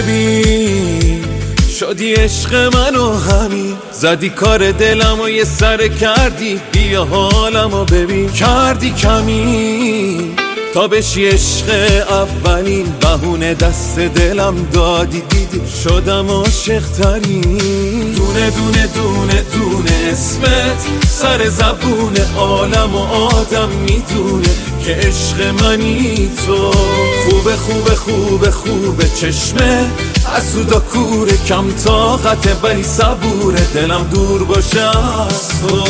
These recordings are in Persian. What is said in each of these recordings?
ببین شدی عشق منو همین زدی کار دلمو یه سر کردی بیا حالمو ببین کردی کمی تا بشی عشق اولین بهونه دست دلم دادی دیدی شدم عاشق ترین دونه دونه دونه دونه اسمت سر زبون عالم و آدم میدونه که عشق منی تو خوبه خوبه خوبه خوبه چشمه حسودا کوره کم طاقته ولی صبوره دلم دور باشه از تو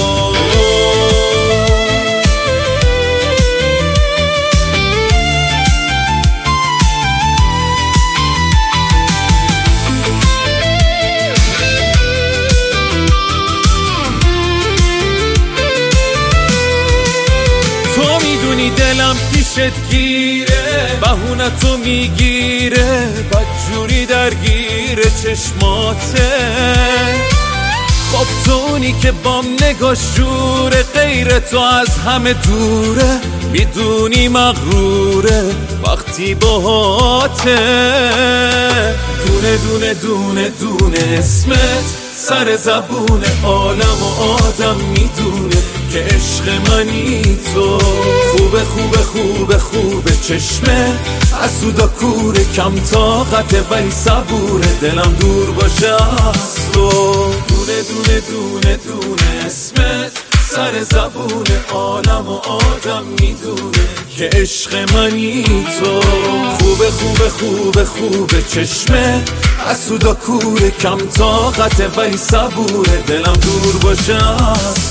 دلم پیشت گیره بهونتو میگیره بدجوری درگیره چشماته خب تو اونی که بام نگاش جوره غیر تو از همه دوره میدونی مغروره وقتی باهاته دونه دونه دونه دونه اسمت سر زبون عالم و آدم میدونه که عشق منی تو خوبه خوبه خوبه خوبه چشمه حسودا کوره کم طاقته ولی صبوره دلم دور باشه از تو دونه دونه دونه دونه اسمت سر زبون عالم و آدم میدونه که عشق منی تو خوبه خوبه خوبه خوبه چشمه حسودا کوره کم طاقته ولی صبوره دلم دور باشه از